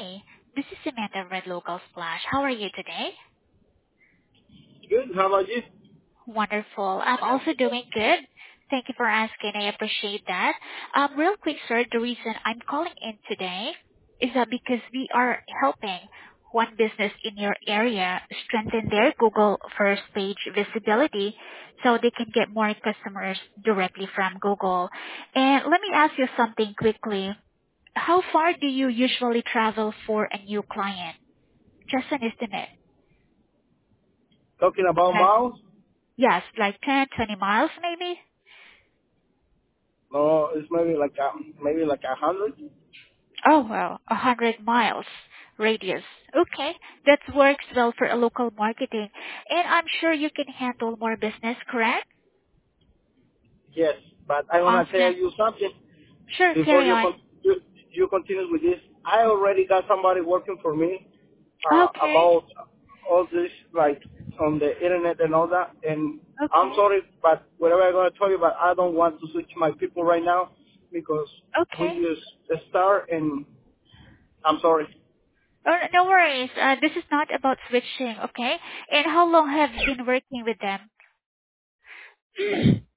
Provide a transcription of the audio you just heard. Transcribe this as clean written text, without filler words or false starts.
Hi, this is Samantha Red Local Splash. How are you today? Good. How about you? Wonderful. I'm also doing good. Thank you for asking. I appreciate that. Real quick, sir, the reason I'm calling in today is that because we are helping one business in your area strengthen their Google first page visibility so they can get more customers directly from Google. And let me ask you something quickly. How far do you usually travel for a new client? Just an estimate. Talking about Like, miles? yes, like 10, 20 miles maybe? No, it's maybe like 100. Oh, well, 100 miles radius. Okay, that works well for a local marketing. And I'm sure you can handle more business, correct? Yes, but I wanna tell Awesome. you something Sure, before carry on. you continue with this. I already got somebody working for me Okay, about all this, like on the internet and all that. And I'm okay, sorry, but whatever I'm gonna tell you, but I don't want to switch my people right now because we okay. use the star, and I'm sorry. Oh, no worries. This is not about switching, okay? And how long have you been working with them?